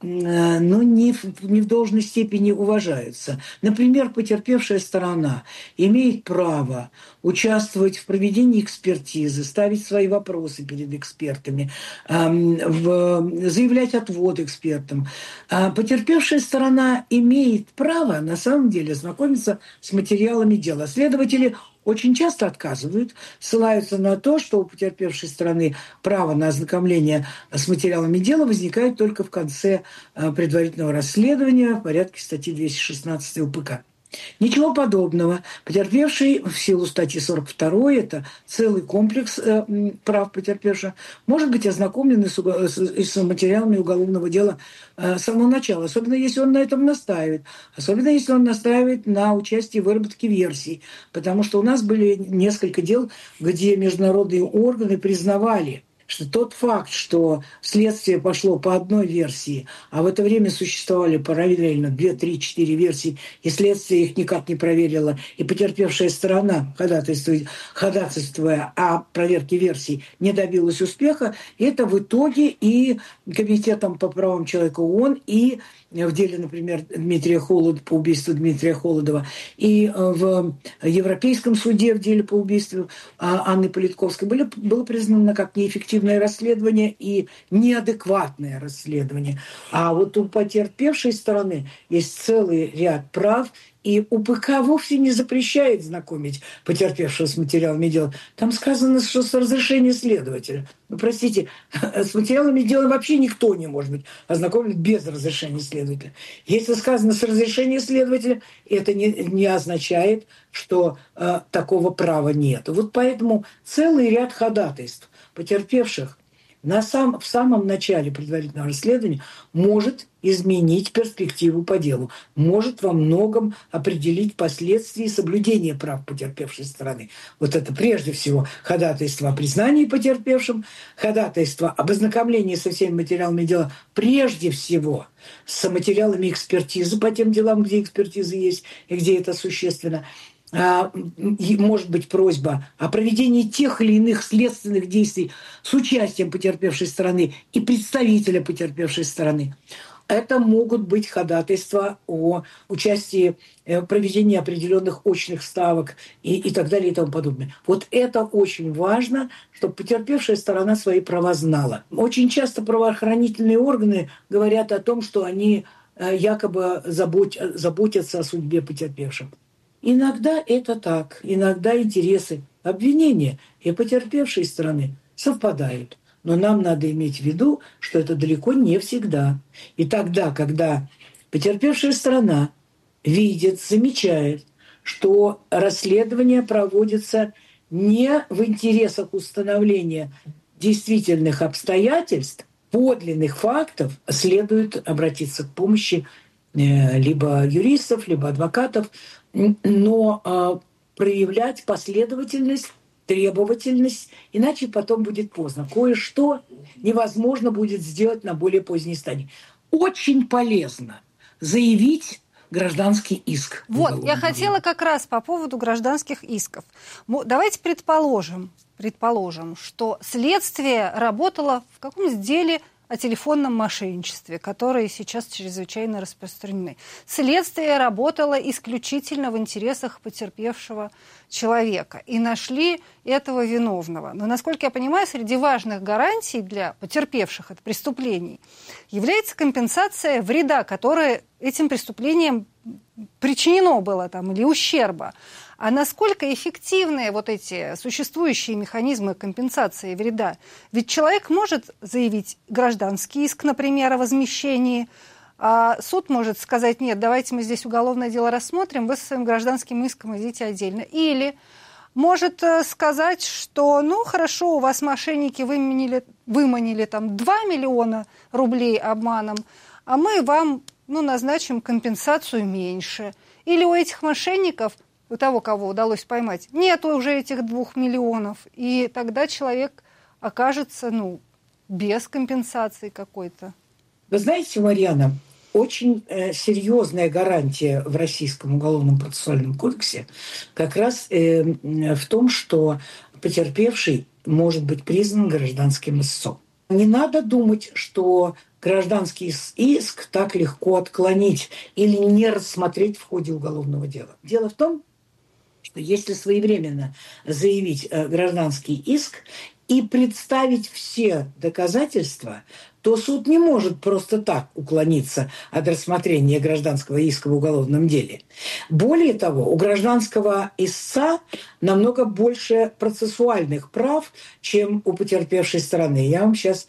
не в должной степени уважаются. Например, потерпевшая сторона имеет право участвовать в проведении экспертизы, ставить свои вопросы перед экспертами, заявлять отвод экспертам. Потерпевшая сторона имеет право, на самом деле, знакомиться с материалами дела. Следователи очень часто отказывают, ссылаются на то, что у потерпевшей стороны право на ознакомление с материалами дела возникает только в конце предварительного расследования в порядке статьи 216 УПК. Ничего подобного. Потерпевший в силу статьи 42, это целый комплекс прав потерпевшего, может быть ознакомлен с материалами уголовного дела с самого начала, особенно если он на этом настаивает, особенно если он настаивает на участии в выработке версий, потому что у нас были несколько дел, где международные органы признавали, что тот факт, что следствие пошло по одной версии, а в это время существовали параллельно 2, 3, 4 версии, и следствие их никак не проверило, и потерпевшая сторона, ходатайствуя о проверке версий, не добилась успеха, это в итоге и Комитетом по правам человека ООН, и в деле, например, по убийству Дмитрия Холодова, и в Европейском суде в деле по убийству Анны Политковской было признано как неэффективное расследование и неадекватное расследование. А вот у потерпевшей стороны есть целый ряд прав, и УПК вовсе не запрещает знакомить потерпевшего с материалами дела. Там сказано, что с разрешения следователя. Простите, с материалами дела вообще никто не может быть ознакомлен без разрешения следователя. Если сказано с разрешения следователя, это не означает, что такого права нет. Вот поэтому целый ряд ходатайств потерпевших в самом начале предварительного расследования может изменить перспективу по делу, может во многом определить последствия соблюдения прав потерпевшей стороны. Вот это прежде всего ходатайство о признании потерпевшим, ходатайство об ознакомлении со всеми материалами дела, прежде всего с материалами экспертизы по тем делам, где экспертиза есть и где это существенно. Может быть просьба о проведении тех или иных следственных действий с участием потерпевшей стороны и представителя потерпевшей стороны. Это могут быть ходатайства о участии в проведении определенных очных ставок и так далее и тому подобное. Вот это очень важно, чтобы потерпевшая сторона свои права знала. Очень часто правоохранительные органы говорят о том, что они якобы заботятся о судьбе потерпевших. Иногда это так, иногда интересы обвинения и потерпевшей стороны совпадают. Но нам надо иметь в виду, что это далеко не всегда. И тогда, когда потерпевшая сторона видит, замечает, что расследование проводится не в интересах установления действительных обстоятельств, подлинных фактов, следует обратиться к помощи либо юристов, либо адвокатов, но проявлять последовательность, требовательность, иначе потом будет поздно. Кое-что невозможно будет сделать на более поздней стадии. Очень полезно заявить гражданский иск. Вот, я хотела как раз по поводу гражданских исков. Давайте предположим, что следствие работало в каком-то деле о телефонном мошенничестве, которые сейчас чрезвычайно распространены. Следствие работало исключительно в интересах потерпевшего человека и нашли этого виновного. Но, насколько я понимаю, среди важных гарантий для потерпевших от преступлений является компенсация вреда, который этим преступлением причинено было там, или ущерба. А насколько эффективны вот эти существующие механизмы компенсации вреда? Ведь человек может заявить гражданский иск, например, о возмещении, а суд может сказать: нет, давайте мы здесь уголовное дело рассмотрим, вы со своим гражданским иском идите отдельно. Или может сказать, что, ну, хорошо, у вас мошенники выманили там 2 миллиона рублей обманом, а мы вам, назначим компенсацию меньше. Или у этих мошенников, у того, кого удалось поймать, нет уже этих 2 миллионов, и тогда человек окажется, без компенсации какой-то. Вы знаете, Марьяна, очень серьезная гарантия в Российском уголовном процессуальном кодексе как раз в том, что потерпевший может быть признан гражданским истцом. Не надо думать, что гражданский иск так легко отклонить или не рассмотреть в ходе уголовного дела. Дело в том, что если своевременно заявить гражданский иск и представить все доказательства, то суд не может просто так уклониться от рассмотрения гражданского иска в уголовном деле. Более того, у гражданского истца намного больше процессуальных прав, чем у потерпевшей стороны. Я вам сейчас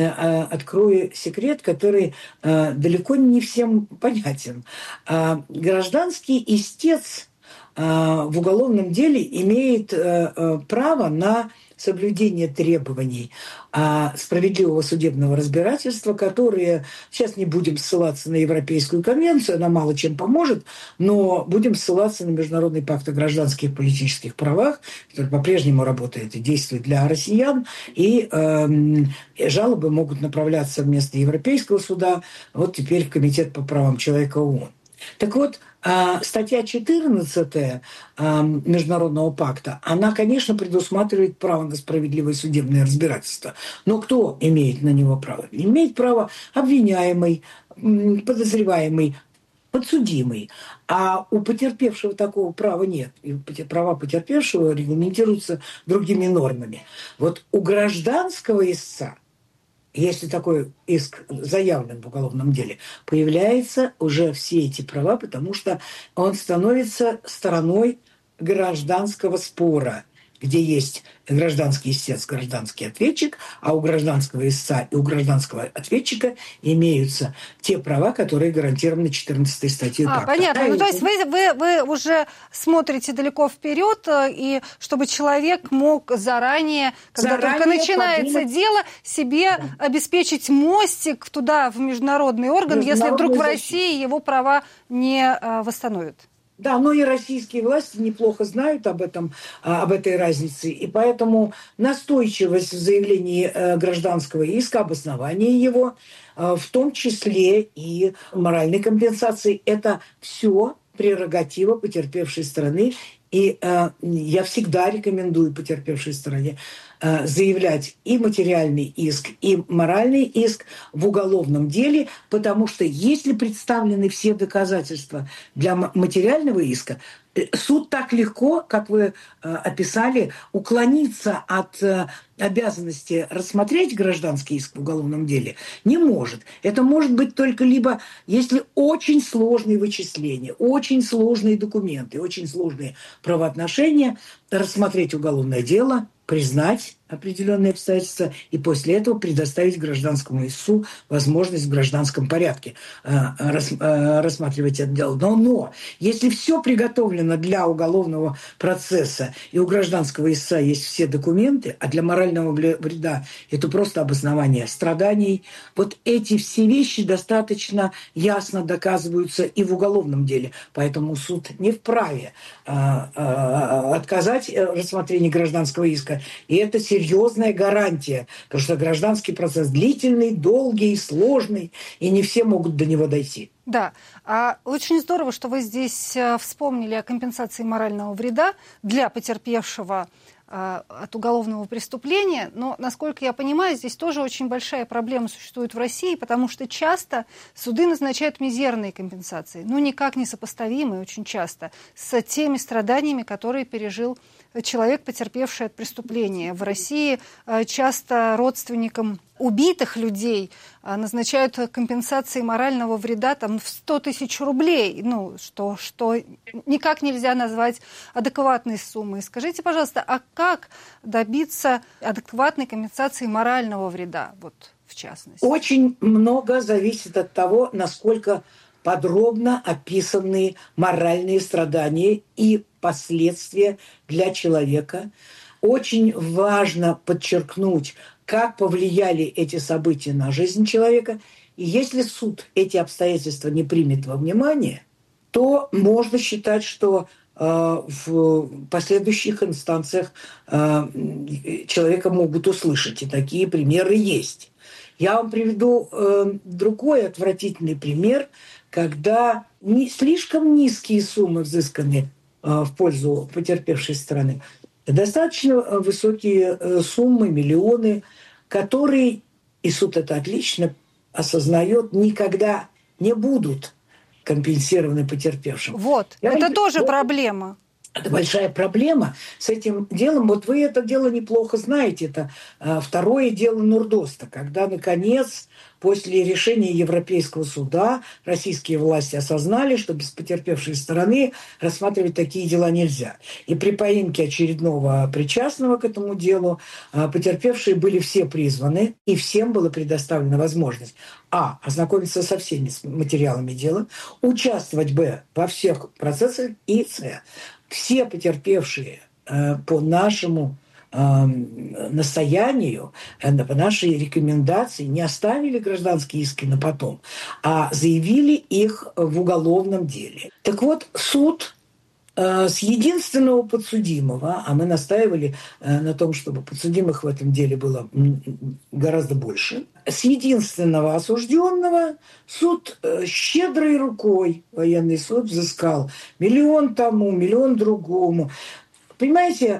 открою секрет, который далеко не всем понятен. Гражданский истец в уголовном деле имеет право на соблюдение требований справедливого судебного разбирательства, которые, сейчас не будем ссылаться на Европейскую конвенцию, она мало чем поможет, но будем ссылаться на Международный пакт о гражданских и политических правах, который по-прежнему работает и действует для россиян, и жалобы могут направляться вместо Европейского суда вот теперь в Комитет по правам человека ООН. Так вот, статья 14 Международного пакта, она, конечно, предусматривает право на справедливое судебное разбирательство. Но кто имеет на него право? Имеет право обвиняемый, подозреваемый, подсудимый. А у потерпевшего такого права нет. И права потерпевшего регламентируются другими нормами. Вот у гражданского истца, если такой иск заявлен в уголовном деле, появляются уже все эти права, потому что он становится стороной гражданского спора, где есть гражданский истец, гражданский ответчик, а у гражданского истца и у гражданского ответчика имеются те права, которые гарантированы 14 статьей пакта. Понятно. То есть вы уже смотрите далеко вперед, и чтобы человек мог заранее, когда только начинается дело, себе обеспечить мостик туда, в международный орган, если вдруг в России его права не восстановят. Да, но и российские власти неплохо знают об этой разнице, и поэтому настойчивость в заявлении гражданского иска, обоснование его, в том числе и моральной компенсации, это все прерогатива потерпевшей стороны. И я всегда рекомендую потерпевшей стороне заявлять и материальный иск, и моральный иск в уголовном деле, потому что если представлены все доказательства для материального иска, суд так легко, как вы описали, уклониться от обязанности рассмотреть гражданский иск в уголовном деле не может. Это может быть только либо, если очень сложные вычисления, очень сложные документы, очень сложные правоотношения, рассмотреть уголовное дело, признать определенные обстоятельства и после этого предоставить гражданскому истцу возможность в гражданском порядке рассматривать это дело. Но если все приготовлено для уголовного процесса и у гражданского истца есть все документы, а для морального вреда это просто обоснование страданий, вот эти все вещи достаточно ясно доказываются и в уголовном деле. Поэтому суд не вправе отказать рассмотрении гражданского иска. И это серьезная гарантия, потому что гражданский процесс длительный, долгий, сложный, и не все могут до него дойти. Да, очень здорово, что вы здесь вспомнили о компенсации морального вреда для потерпевшего от уголовного преступления, но, насколько я понимаю, здесь тоже очень большая проблема существует в России, потому что часто суды назначают мизерные компенсации, никак не сопоставимые очень часто с теми страданиями, которые пережил человек, потерпевший от преступления. В России часто родственникам убитых людей назначают компенсации морального вреда в 100 тысяч рублей, что никак нельзя назвать адекватной суммой. Скажите, пожалуйста, а как добиться адекватной компенсации морального вреда, в частности? Очень много зависит от того, насколько подробно описаны моральные страдания и последствия для человека. Очень важно подчеркнуть, как повлияли эти события на жизнь человека. И если суд эти обстоятельства не примет во внимание, то можно считать, что в последующих инстанциях человека могут услышать. И такие примеры есть. Я вам приведу другой отвратительный пример, когда слишком низкие суммы взысканы в пользу потерпевшей стороны. Достаточно высокие суммы, миллионы, которые, и суд это отлично осознает, никогда не будут компенсированы потерпевшим. Это тоже проблема. Это большая проблема с этим делом. Вы это дело неплохо знаете. Это второе дело Нурдоста, когда, наконец, после решения Европейского суда российские власти осознали, что без потерпевшей стороны рассматривать такие дела нельзя. И при поимке очередного причастного к этому делу потерпевшие были все призваны, и всем была предоставлена возможность ознакомиться со всеми материалами дела, участвовать во всех процессах, и все потерпевшие по нашему настоянию, по нашей рекомендации не оставили гражданские иски на потом, а заявили их в уголовном деле. Так вот, суд с единственного подсудимого, а мы настаивали на том, чтобы подсудимых в этом деле было гораздо больше, с единственного осужденного суд щедрой рукой, военный суд, взыскал миллион тому, миллион другому. Понимаете,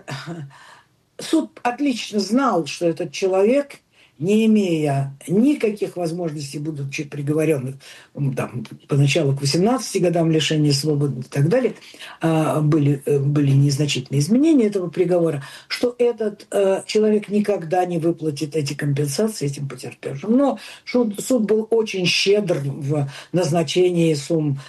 суд отлично знал, что этот человек, не имея никаких возможностей, будучи приговоренных поначалу к 18 годам лишения свободы и так далее, были незначительные изменения этого приговора, что этот человек никогда не выплатит эти компенсации этим потерпевшим. Но суд был очень щедр в назначении сумм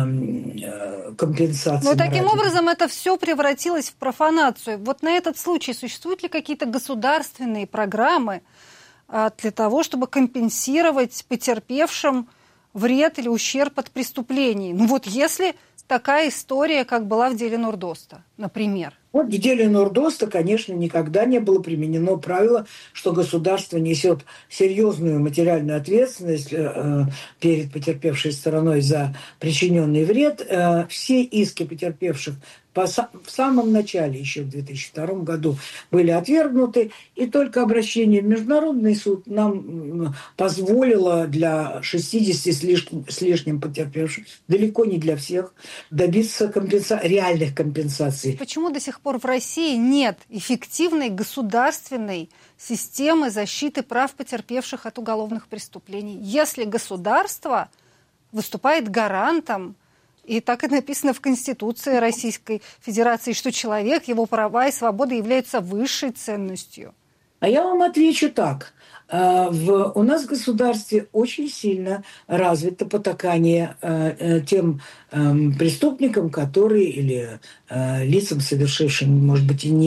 компенсации. Но таким образом это все превратилось в профанацию. На этот случай существуют ли какие-то государственные программы для того, чтобы компенсировать потерпевшим вред или ущерб от преступлений? Если такая история, как была в деле Нурдоста, например. В деле Нурдоста, конечно, никогда не было применено правило, что государство несет серьезную материальную ответственность перед потерпевшей стороной за причиненный вред. Все иски потерпевших в самом начале, еще в 2002 году, были отвергнуты, и только обращение в Международный суд нам позволило для 60 с лишним потерпевших, далеко не для всех, добиться реальных компенсаций. Почему до сих пор в России нет эффективной государственной системы защиты прав потерпевших от уголовных преступлений, если государство выступает гарантом, и так и написано в Конституции Российской Федерации, что человек, его права и свободы являются высшей ценностью? А я вам отвечу так. У нас в государстве очень сильно развито потакание тем преступникам, которые, или лицам, совершившим, может быть, и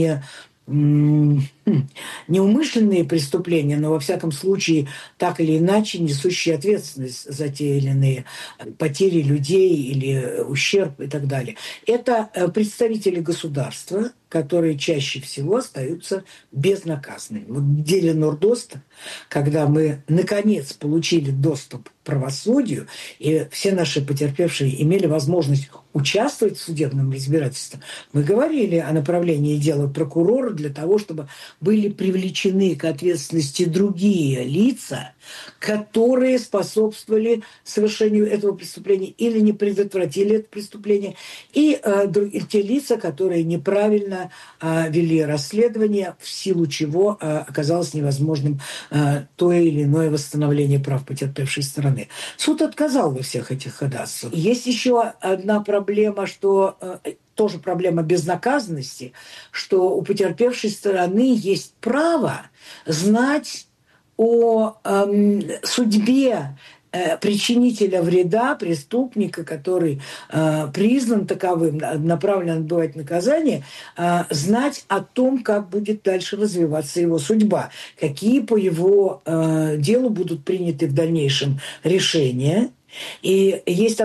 неумышленные преступления, но во всяком случае так или иначе несущие ответственность за те или иные потери людей или ущерб и так далее. Это представители государства, которые чаще всего остаются безнаказанными. Вот в деле Нордоста, когда мы наконец получили доступ к правосудию, и все наши потерпевшие имели возможность участвовать в судебном разбирательстве, мы говорили о направлении дела прокурора для того, чтобы были привлечены к ответственности другие лица, которые способствовали совершению этого преступления или не предотвратили это преступление, и те лица, которые неправильно вели расследование, в силу чего оказалось невозможным то или иное восстановление прав потерпевшей стороны. Суд отказал во всех этих ходатайствах. Есть еще одна проблема, что тоже проблема безнаказанности, что у потерпевшей стороны есть право знать о судьбе причинителя вреда, преступника, который признан таковым, направлен отбывать наказание, знать о том, как будет дальше развиваться его судьба, какие по его делу будут приняты в дальнейшем решения. И есть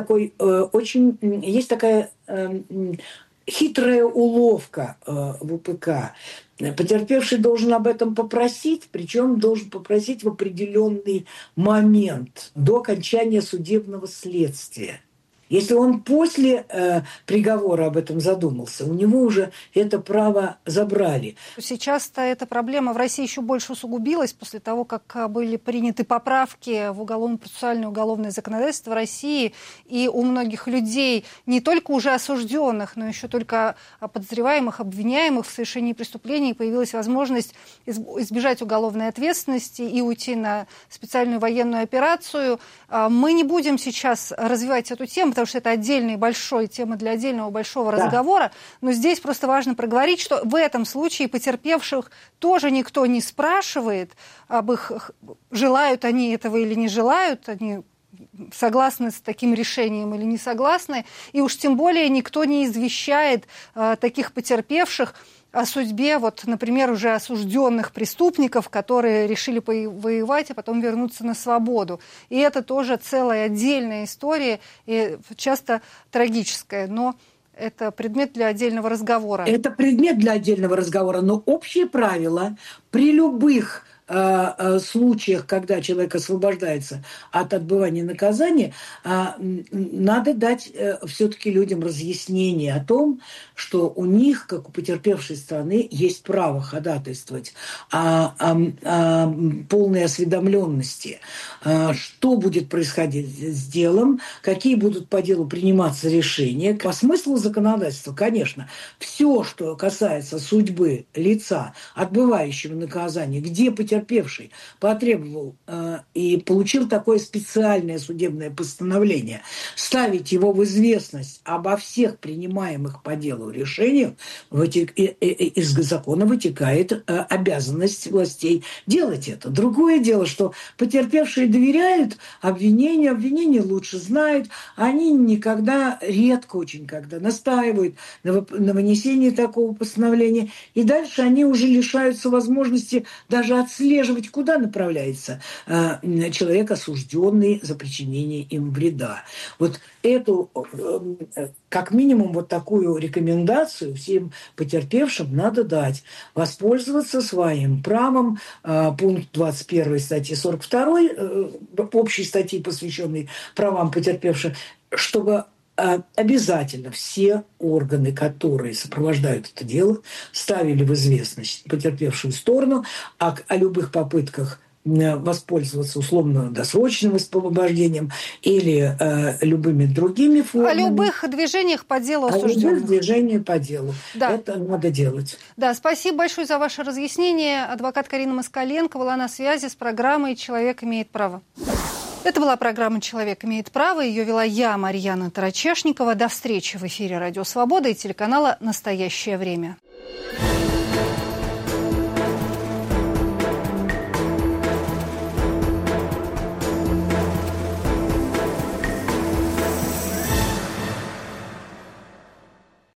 такая хитрая уловка в УПК. Потерпевший должен об этом попросить, причем должен попросить в определенный момент до окончания судебного следствия. Если он после приговора об этом задумался, у него уже это право забрали. Сейчас-то эта проблема в России еще больше усугубилась после того, как были приняты поправки в уголовно-процессуальное уголовное законодательство России, и у многих людей, не только уже осужденных, но еще только подозреваемых, обвиняемых в совершении преступлений, появилась возможность избежать уголовной ответственности и уйти на специальную военную операцию. Мы не будем сейчас развивать эту тему, потому что это отдельная большая тема для отдельного большого разговора, но здесь просто важно проговорить, что в этом случае потерпевших тоже никто не спрашивает об их, желают они этого или не желают, они согласны с таким решением или не согласны, и уж тем более никто не извещает таких потерпевших о судьбе, вот, например, уже осужденных преступников, которые решили воевать, а потом вернуться на свободу. И это тоже целая отдельная история, и часто трагическая, но это предмет для отдельного разговора. Это предмет для отдельного разговора, но общее правило при любых случаях, когда человек освобождается от отбывания наказания, надо дать все-таки людям разъяснение о том, что у них, как у потерпевшей стороны, есть право ходатайствовать о полной осведомленности, что будет происходить с делом, какие будут по делу приниматься решения. По смыслу законодательства, конечно, все, что касается судьбы лица, отбывающего наказание, где потерпевший потребовал и получил такое специальное судебное постановление ставить его в известность обо всех принимаемых по делу решениях, из закона вытекает обязанность властей делать это. Другое дело, что потерпевшие доверяют обвинению, обвинение лучше знают, они никогда, редко очень когда настаивают на вынесении такого постановления, и дальше они уже лишаются возможности даже отслеживать, куда направляется человек, осужденный за причинение им вреда. Вот эту, как минимум, вот такую рекомендацию всем потерпевшим надо дать. Воспользоваться своим правом. Пункт 21 статьи 42 общей статьи, посвященной правам потерпевших, чтобы обязательно все органы, которые сопровождают это дело, ставили в известность потерпевшую сторону о любых попытках воспользоваться условно-досрочным освобождением или любыми другими формами. О любых движениях по делу осужденных. О любых движениях по делу. Да. Это надо делать. Да, спасибо большое за ваше разъяснение. Адвокат Карина Москаленко была на связи с программой «Человек имеет право». Это была программа «Человек имеет право». Ее вела я, Марьяна Тарачешникова. До встречи в эфире «Радио Свобода» и телеканала «Настоящее время».